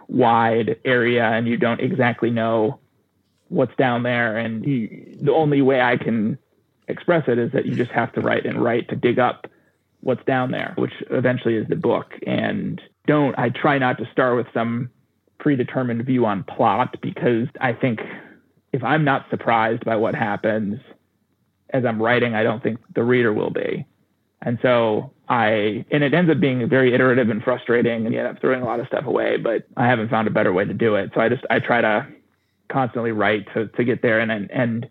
wide area and you don't exactly know what's down there. And you, the only way I can express it is that you just have to write and write to dig up what's down there, which eventually is the book. And don't, I try not to start with some predetermined view on plot, because I think if I'm not surprised by what happens as I'm writing, I don't think the reader will be. And so I, and it ends up being very iterative and frustrating, and yet I'm throwing a lot of stuff away, but I haven't found a better way to do it. So I just, I try to constantly write to, to get there. And, and, and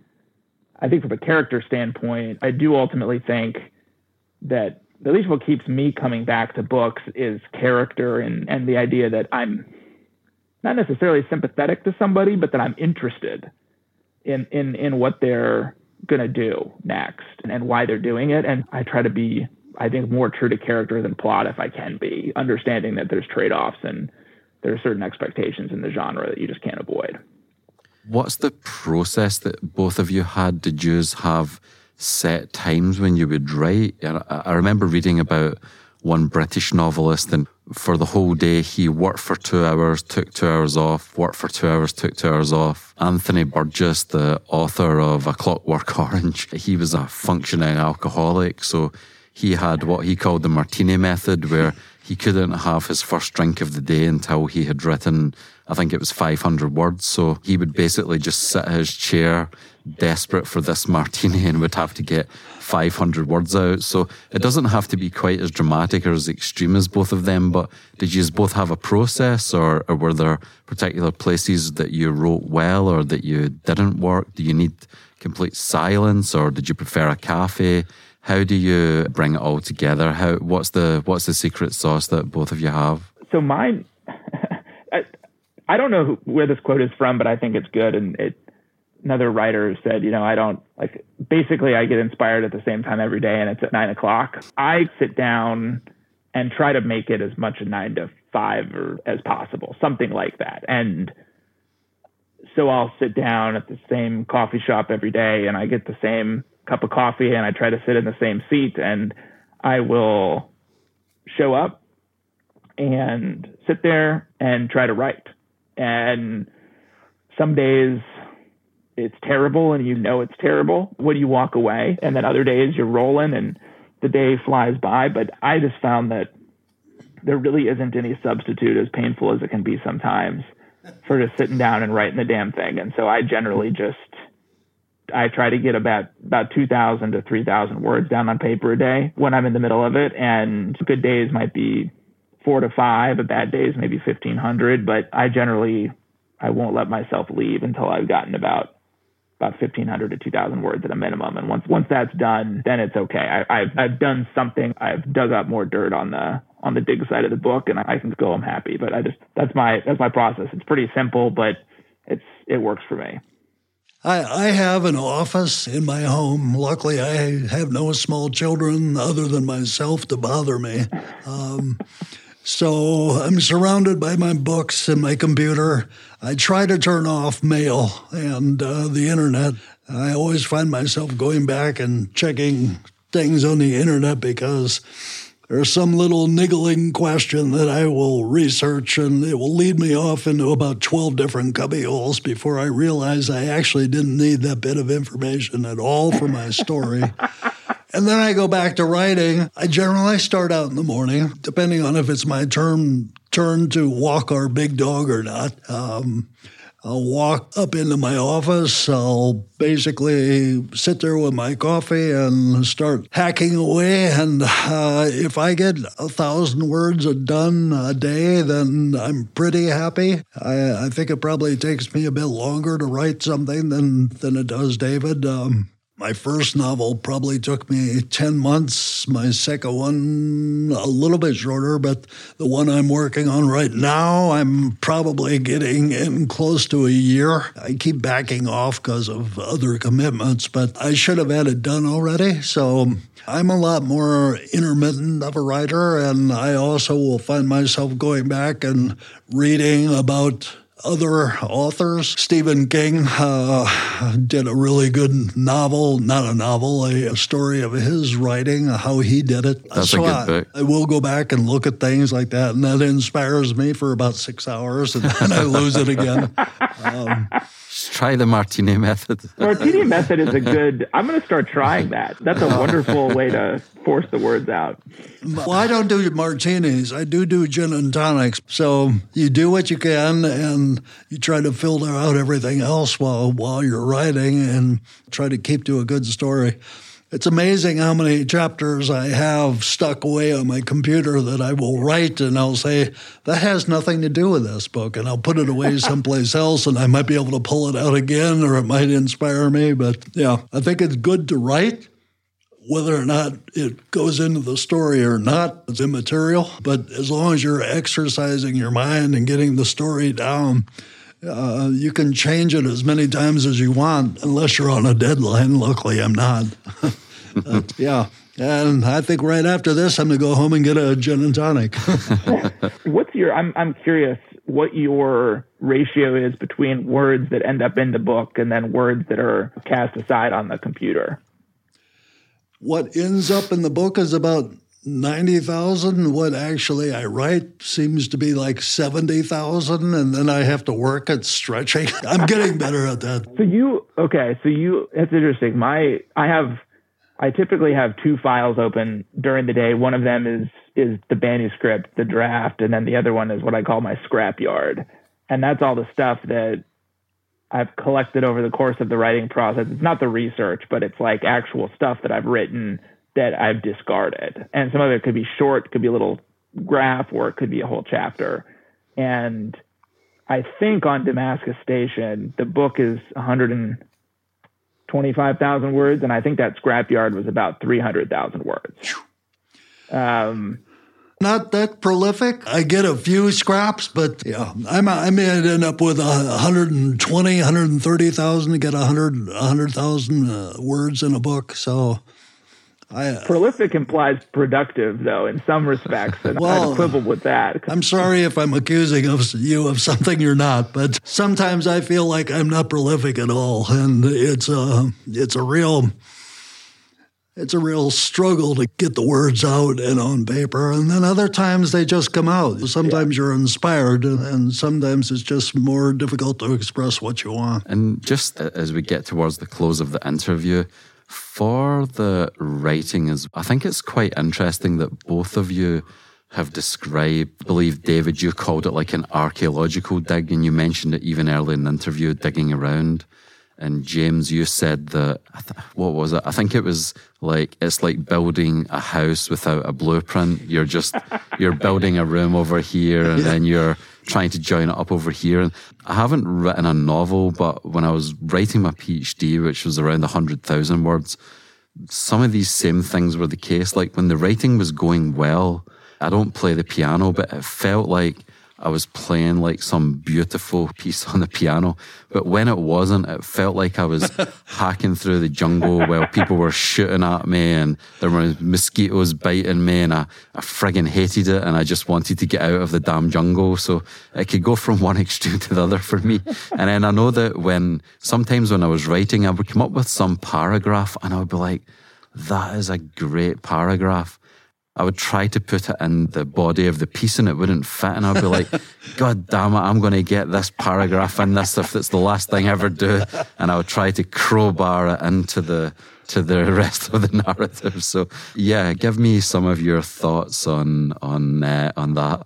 I think from a character standpoint, I do ultimately think that at least what keeps me coming back to books is character and, and the idea that I'm not necessarily sympathetic to somebody, but that I'm interested in, in, in what they're going to do next and why they're doing it. And I try to be, I think, more true to character than plot if I can be, understanding that there's trade-offs and there are certain expectations in the genre that you just can't avoid. What's the process that both of you had? Did you have set times when you would write? I remember reading about one British novelist, and for the whole day he worked for two hours, took two hours off, worked for two hours, took two hours off. Anthony Burgess, the author of A Clockwork Orange, he was a functioning alcoholic, so he had what he called the martini method, where he couldn't have his first drink of the day until he had written, I think it was five hundred words. So he would basically just sit at his chair, desperate for this martini, and would have to get five hundred words out. So it doesn't have to be quite as dramatic or as extreme as both of them, but did you both have a process, or, or were there particular places that you wrote well or that you didn't work? Do you need complete silence, or did you prefer a cafe? How do you bring it all together? How what's the what's the secret sauce that both of you have? So mine, I, I don't know who, where this quote is from, but I think it's good. And it, another writer said, you know, I don't like, basically I get inspired at the same time every day, and it's at nine o'clock. I sit down and try to make it as much a nine to five or as possible, something like that. And so I'll sit down at the same coffee shop every day, and I get the same cup of coffee, and I try to sit in the same seat, and I will show up and sit there and try to write. And some days it's terrible and you know it's terrible when you walk away, and then other days you're rolling and the day flies by. But I just found that there really isn't any substitute, as painful as it can be sometimes, for just sitting down and writing the damn thing. And so I generally just I try to get about, about two thousand to three thousand words down on paper a day when I'm in the middle of it. And good days might be four to five, a bad days maybe fifteen hundred. But I generally, I won't let myself leave until I've gotten about, about fifteen hundred to two thousand words at a minimum. And once, once that's done, then it's okay. I, I've, I've done something. I've dug up more dirt on the, on the dig side of the book, and I can go home happy. But I just, that's my, that's my process. It's pretty simple, but it's, it works for me. I, I have an office in my home. Luckily, I have no small children other than myself to bother me. Um, so I'm surrounded by my books and my computer. I try to turn off mail and uh, the internet. I always find myself going back and checking things on the internet because there's some little niggling question that I will research, and it will lead me off into about twelve different cubbyholes before I realize I actually didn't need that bit of information at all for my story. And then I go back to writing. I generally start out in the morning, depending on if it's my turn turn to walk our big dog or not. Um, I'll walk up into my office. I'll basically sit there with my coffee and start hacking away. And uh, if I get a thousand words done a day, then I'm pretty happy. I, I think it probably takes me a bit longer to write something than, than it does David. Um, My first novel probably took me ten months. My second one, a little bit shorter, but the one I'm working on right now, I'm probably getting in close to a year. I keep backing off because of other commitments, but I should have had it done already. So I'm a lot more intermittent of a writer, and I also will find myself going back and reading about other authors. Stephen King uh, did a really good novel, not a novel, a, a story of his writing, how he did it. That's so a good I, book. I will go back and look at things like that, and that inspires me for about six hours, and then I lose it again. Um, Just try the Martini method. Martini method is a good, I'm going to start trying that. That's a wonderful way to force the words out. Well, I don't do martinis. I do do gin and tonics. So you do what you can, and you try to filter out everything else while while you're writing and try to keep to a good story. It's amazing how many chapters I have stuck away on my computer that I will write, and I'll say, that has nothing to do with this book, and I'll put it away someplace else, and I might be able to pull it out again, or it might inspire me. But yeah, I think it's good to write. Whether or not it goes into the story or not, it's immaterial. But as long as you're exercising your mind and getting the story down, Uh, you can change it as many times as you want, unless you're on a deadline. Luckily, I'm not. uh, yeah. And I think right after this, I'm going to go home and get a gin and tonic. What's your, I'm, I'm curious what your ratio is between words that end up in the book and then words that are cast aside on the computer. What ends up in the book is about ninety thousand. What actually I write seems to be like seventy thousand, and then I have to work at stretching. I'm getting better at that. So you, okay, so you, that's interesting. My, I have, I typically have two files open during the day. One of them is, is the manuscript, the draft, and then the other one is what I call my scrapyard. And that's all the stuff that I've collected over the course of the writing process. It's not the research, but it's like actual stuff that I've written that I've discarded. And some of it could be short, could be a little graph, or it could be a whole chapter. And I think on Damascus Station, the book is one hundred twenty-five thousand words, and I think that scrapyard was about three hundred thousand words. Um, Not that prolific. I get a few scraps, but yeah, I'm, I may end up with one hundred twenty, one hundred thirty thousand to get one hundred, one hundred thousand uh, words in a book. So I, uh, prolific implies productive, though, in some respects, and well, I'd quibble with that. I'm sorry if I'm accusing of you of something you're not, but sometimes I feel like I'm not prolific at all, and it's a it's a real it's a real struggle to get the words out and on paper, and then other times they just come out. Sometimes yeah. you're inspired, and sometimes it's just more difficult to express what you want. And just as we get towards the close of the interview, for the writing, is I think it's quite interesting that both of you have described, I believe, David, you called it like an archaeological dig, and you mentioned it even early in the interview, digging around. And James, you said that, what was it? I think it was like, it's like building a house without a blueprint. You're just, you're building a room over here, and yeah. then you're trying to join it up over here. And I haven't written a novel, but when I was writing my PhD, which was around one hundred thousand words, some of these same things were the case. Like when the writing was going well, I don't play the piano, but it felt like I was playing like some beautiful piece on the piano. But when it wasn't, it felt like I was hacking through the jungle while people were shooting at me and there were mosquitoes biting me, and I, I friggin' hated it, and I just wanted to get out of the damn jungle. So it could go from one extreme to the other for me. And then I know that when, sometimes when I was writing, I would come up with some paragraph and I would be like, that is a great paragraph. I would try to put it in the body of the piece and it wouldn't fit, and I'd be like, God damn it, I'm going to get this paragraph in this if it's the last thing I ever do. And I would try to crowbar it into the to the rest of the narrative. So yeah, give me some of your thoughts on on uh, on that.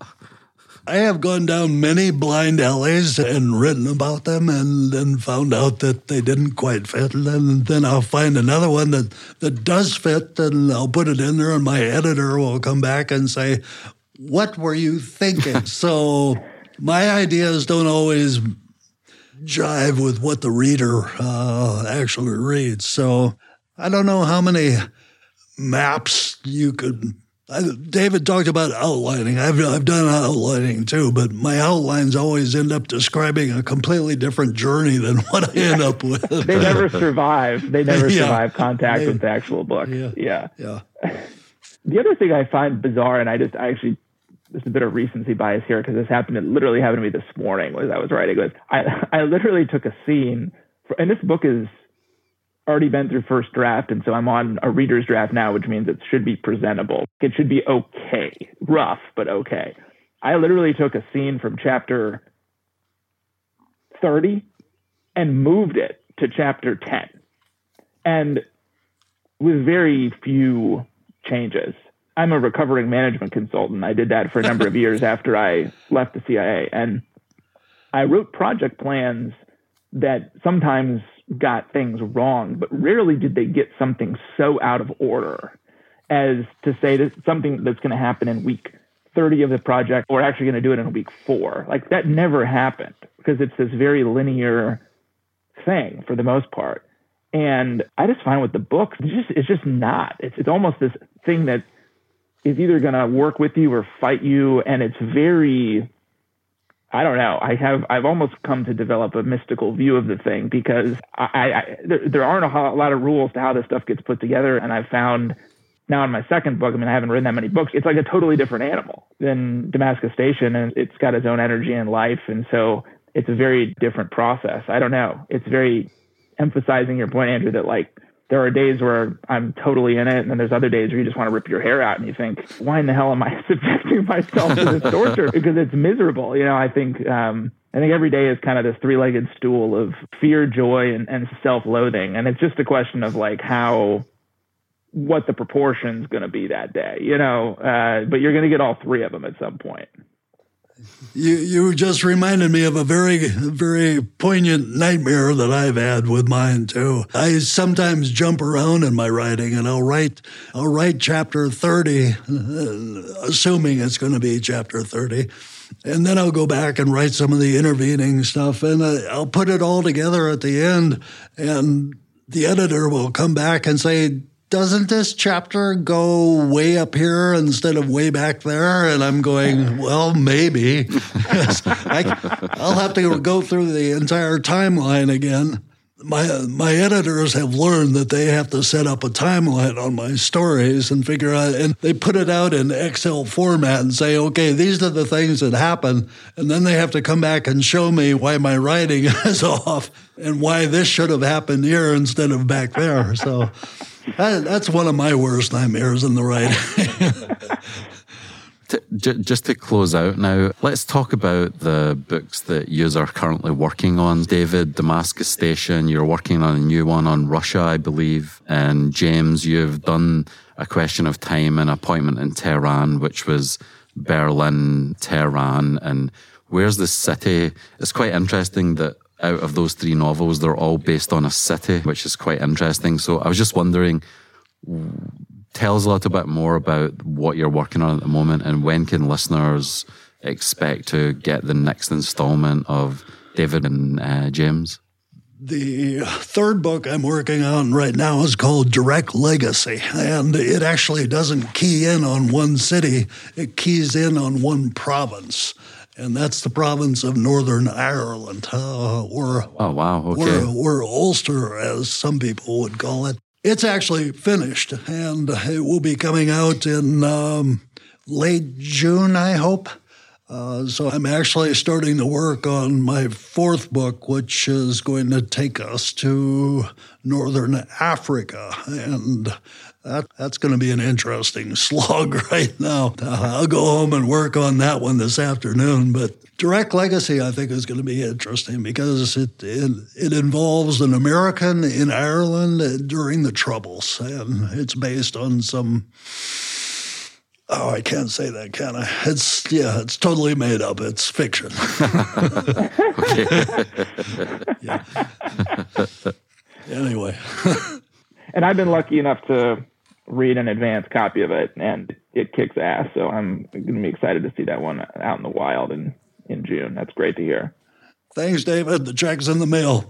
I have gone down many blind alleys and written about them, and then found out that they didn't quite fit. And then I'll find another one that, that does fit, and I'll put it in there, and my editor will come back and say, what were you thinking? So my ideas don't always jive with what the reader uh, actually reads. So I don't know how many maps you could. I, David talked about outlining. I've I've done outlining too, but my outlines always end up describing a completely different journey than what I end up with. They never survive. They never Yeah. survive contact They- with the actual book. Yeah. Yeah. Yeah. The other thing I find bizarre, and I just I actually there's a bit of recency bias here because this happened. It literally happened to me this morning was I was writing. Was I I literally took a scene, for, and this book is already been through first draft, and so I'm on a reader's draft now, which means it should be presentable. It should be okay, rough, but okay. I literally took a scene from chapter thirty and moved it to chapter ten, and with very few changes. I'm a recovering management consultant. I did that for a number of years after I left the C I A, and I wrote project plans that sometimes got things wrong, but rarely did they get something so out of order as to say that something that's going to happen in week thirty of the project, or actually going to do it in week four. Like that never happened because it's this very linear thing for the most part. And I just find with the books, it's just, it's just not. It's, it's almost this thing that is either going to work with you or fight you. And it's very, I don't know. I have, I've almost come to develop a mystical view of the thing because I, I there, there aren't a, ho- a lot of rules to how this stuff gets put together. And I've found now in my second book, I mean, I haven't written that many books. It's like a totally different animal than Damascus Station, and it's got its own energy and life. And so it's a very different process. I don't know. It's very emphasizing your point, Andrew, that like, there are days where I'm totally in it, and then there's other days where you just want to rip your hair out and you think, why in the hell am I subjecting myself to this torture? Because it's miserable. You know, I think um, I think every day is kind of this three-legged stool of fear, joy, and, and self-loathing. And it's just a question of like how, what the proportion's going to be that day, you know, uh, but you're going to get all three of them at some point. You you just reminded me of a very, very poignant nightmare that I've had with mine too. I sometimes jump around in my writing, and I'll write I'll write chapter thirty, assuming it's going to be chapter thirty, and then I'll go back and write some of the intervening stuff, and I'll put it all together at the end, and the editor will come back and say, doesn't this chapter go way up here instead of way back there? And I'm going, well, maybe. I, I'll have to go through the entire timeline again. My my editors have learned that they have to set up a timeline on my stories and figure out, and they put it out in Excel format and say, okay, these are the things that happen. And then they have to come back and show me why my writing is off and why this should have happened here instead of back there. So that, that's one of my worst nightmares in the writing. To, j- just to close out now, let's talk about the books that you are currently working on. David, Damascus Station, you're working on a new one on Russia, I believe. And James, you've done A Question of Time, An Appointment in Tehran, which was Berlin, Tehran. And where's the city? It's quite interesting that out of those three novels, they're all based on a city, which is quite interesting. So I was just wondering, tell us a little bit more about what you're working on at the moment, and when can listeners expect to get the next installment of David and uh, James? The third book I'm working on right now is called Direct Legacy, and it actually doesn't key in on one city. It keys in on one province, and that's the province of Northern Ireland, uh, or, oh, wow, okay. or, or Ulster, as some people would call it. It's actually finished, and it will be coming out in um, late June, I hope. Uh, so I'm actually starting to work on my fourth book, which is going to take us to Northern Africa, and that, that's going to be an interesting slog right now. Uh, I'll go home and work on that one this afternoon, but Direct Legacy, I think, is going to be interesting because it, it it involves an American in Ireland during the Troubles, and it's based on some. Oh, I can't say that, can I? It's yeah, it's totally made up. It's fiction. yeah. Anyway, and I've been lucky enough to read an advanced copy of it, and it kicks ass. So I'm going to be excited to see that one out in the wild and. In June. That's great to hear. Thanks, David. The check's in the mail.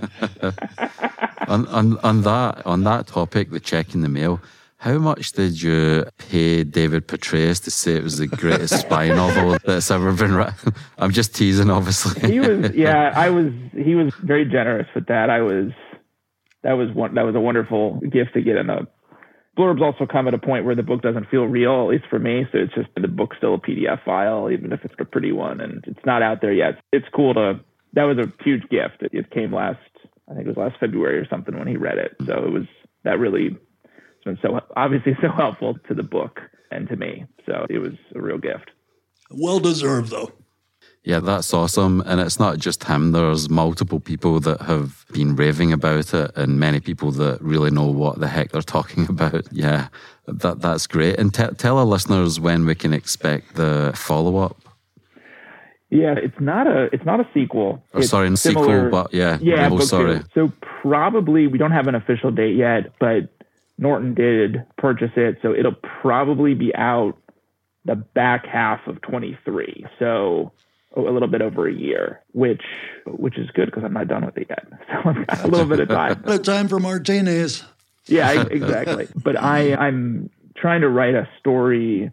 on, on, on, that, on that topic, the check in the mail, how much did you pay David Petraeus to say it was the greatest spy novel that's ever been written? I'm just teasing, obviously. He was, yeah, I was. He was very generous with that. I was. That was one. That was a wonderful gift to get in a. Blurbs also come at a point where the book doesn't feel real, at least for me. So it's just the book's still a P D F file, even if it's a pretty one, and it's not out there yet. It's cool to. That was a huge gift. It, it came last. I think it was last February or something when he read it. So it was that really. Been so obviously so helpful to the book and to me. So it was a real gift. Well deserved, though. Yeah, that's awesome. And it's not just him. There's multiple people that have been raving about it and many people that really know what the heck they're talking about. Yeah, that that's great. And t- tell our listeners when we can expect the follow-up. Yeah, it's not a it's not a sequel. Or it's sorry, a sequel, but yeah. Yeah, oh, book sorry. two. So probably, we don't have an official date yet, but Norton did purchase it, so it'll probably be out the back half of twenty-three. So a little bit over a year, which which is good because I'm not done with it yet. So I've got a little bit of time. But time for martinis. Yeah, exactly. But I, I'm trying to write a story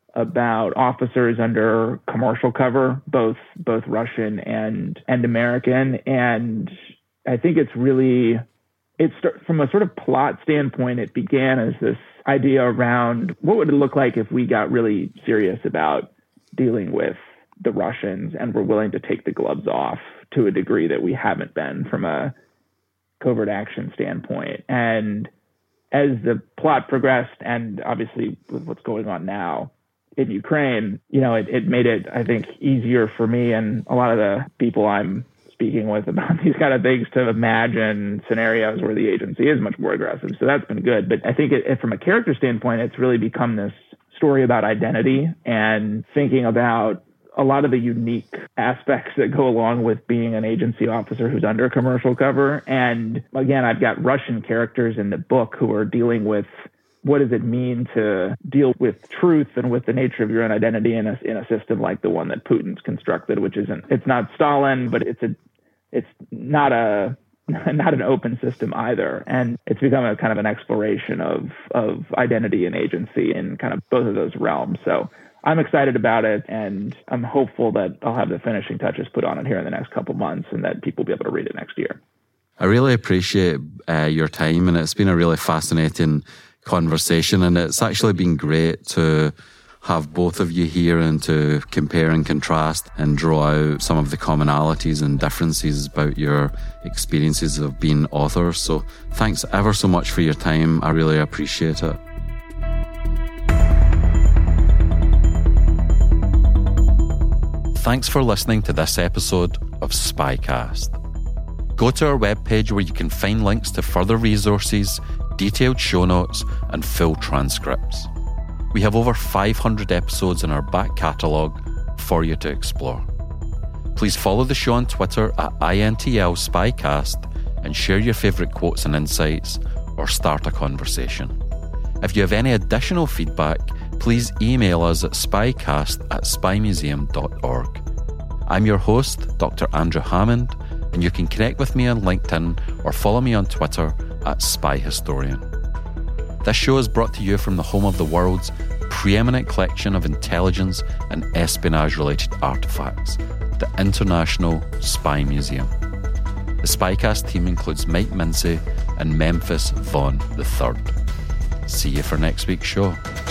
about officers under commercial cover, both both Russian and and American, and I think it's really. It start, from a sort of plot standpoint, it began as this idea around what would it look like if we got really serious about dealing with the Russians and were willing to take the gloves off to a degree that we haven't been from a covert action standpoint. And as the plot progressed, and obviously with what's going on now in Ukraine, you know, it, it made it, I think, easier for me and a lot of the people I'm speaking with about these kind of things to imagine scenarios where the agency is much more aggressive. So that's been good. But I think it, it, from a character standpoint, it's really become this story about identity and thinking about a lot of the unique aspects that go along with being an agency officer who's under commercial cover. And again, I've got Russian characters in the book who are dealing with what does it mean to deal with truth and with the nature of your own identity in a in a system like the one that Putin's constructed, which isn't, it's not Stalin, but it's a, it's not a, not an open system either. And it's become a kind of an exploration of, of identity and agency in kind of both of those realms. So I'm excited about it, and I'm hopeful that I'll have the finishing touches put on it here in the next couple months and that people will be able to read it next year. I really appreciate uh, your time, and it's been a really fascinating conversation, and it's actually been great to have both of you here and to compare and contrast and draw out some of the commonalities and differences about your experiences of being authors. So thanks ever so much for your time. I really appreciate it. Thanks for listening to this episode of Spycast. Go to our webpage where you can find links to further resources, detailed show notes, and full transcripts. We have over five hundred episodes in our back catalogue for you to explore. Please follow the show on Twitter at I N T L Spycast and share your favourite quotes and insights, or start a conversation. If you have any additional feedback, please email us at spycast at spy museum dot org. I'm your host, Doctor Andrew Hammond, and you can connect with me on LinkedIn or follow me on Twitter at Spy Historian. This show is brought to you from the home of the world's preeminent collection of intelligence and espionage-related artifacts, the International Spy Museum. The Spycast team includes Mike Mincy and Memphis Vaughn the third. See you for next week's show.